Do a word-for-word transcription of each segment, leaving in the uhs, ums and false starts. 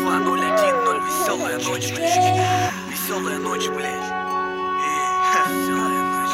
два ноль один ноль. Веселая ночь, блядь. Веселая ночь, блядь. Веселая ночь,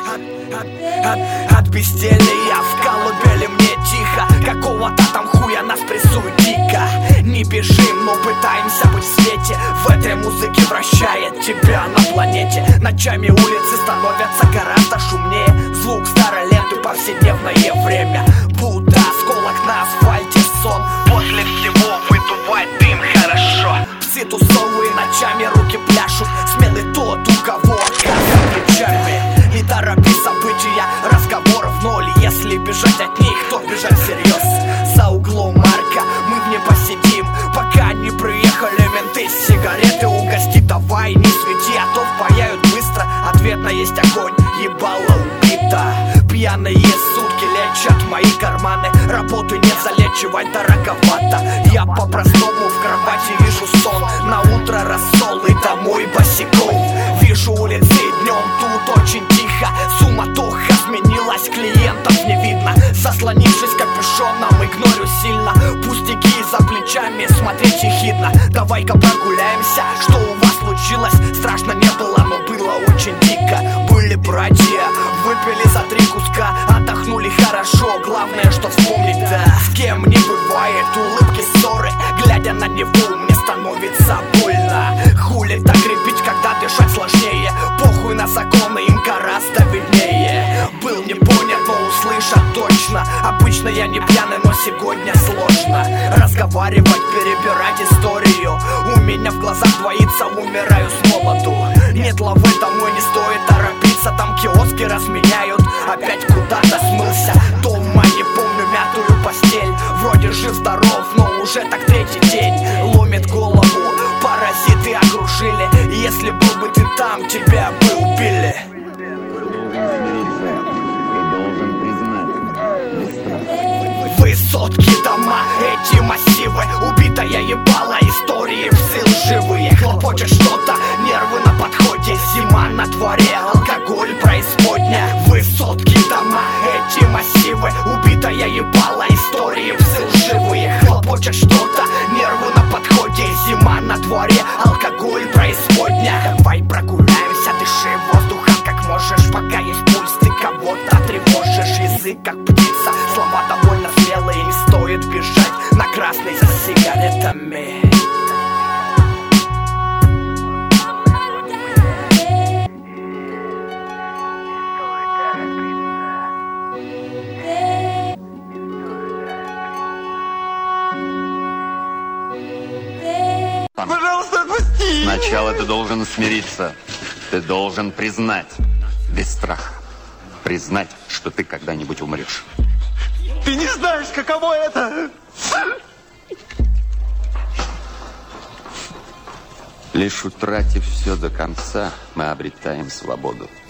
блядь. От, от, от безделья в колыбели мне тихо. Какого-то там хуя нас прессует дико. Не бежим, но пытаемся быть в свете. В этой музыке вращает тебя на планете. Ночами улицы становятся гораздо шумнее. Звук старой ленты, повседневное время. Будто осколок на асфальте, сон. После всего выдувает дым хорошо. Псы тусовые ночами, руки пляшут. Смелый тот, у кого отказа плечами. Не торопи события, разговоров ноль. Если бежать от них, то бежать всерьез. За углом марка, мы в ней посидим, пока не приехали менты. Сигареты угости, давай не свети, а то впаяют быстро. Ответно есть огонь, ебало убито. Пьяные сутки лечат мои карманы. Работы не залечивать дороговато. Я по-простому в кровати вижу сон. На утро рассол и домой босиком. Вижу улицы днем, тут очень тихо. Суматоха сменилась, клиентов не видно. Заслонившись капюшоном, игнорю сильно. Пустяки за плечами, смотреть ехидно. Давай-ка прогуляемся, что у вас случилось? Страшно не было, но было очень дико. Были братья, выпили за три куска. Отдохнули хорошо, главное, что вспомнить, да. С кем не бывает улыбки, ссоры. Глядя на него, мне становится больно. Хули так репить, когда дышать сложнее. Похуй на законы, им гораздо виднее. Был не понят, но услышат точно. Обычно я не пьяный, но сегодня сложно разговаривать, перебирать историю. У меня в глазах двоится, умираю с молоду. Нет лавы, домой не стоит торопиться. Там киоски разменяют, опять куда-то смылся. Дома не помню мятую постель. Вроде жив-здоров, но уже так третий день. Ломит голову, паразиты окружили. Если был бы ты там, тебя бы убили. Высотки, дома, эти массивы. Убитая ебала, истории псы лживые. Хлопочет что-то, нервы на подходе. Зима на дворе, алкоголь преисподня. Высотки, дома, эти массивы. Убитая ебала, истории псы лживые. Хлопочет что-то, нервы на подходе. Зима на дворе, алкоголь преисподня. Давай прогуляемся, дыши воздухом как можешь. Пока есть пульс, ты кого-то тревожишь. Язык как птица, слова довольно смелые. Не стоит бежать на красный за сигаретами. Пожалуйста, отпусти! Сначала ты должен смириться. Ты должен признать, без страха, признать, что ты когда-нибудь умрешь. Ты не знаешь, каково это! Лишь утратив все до конца, мы обретаем свободу.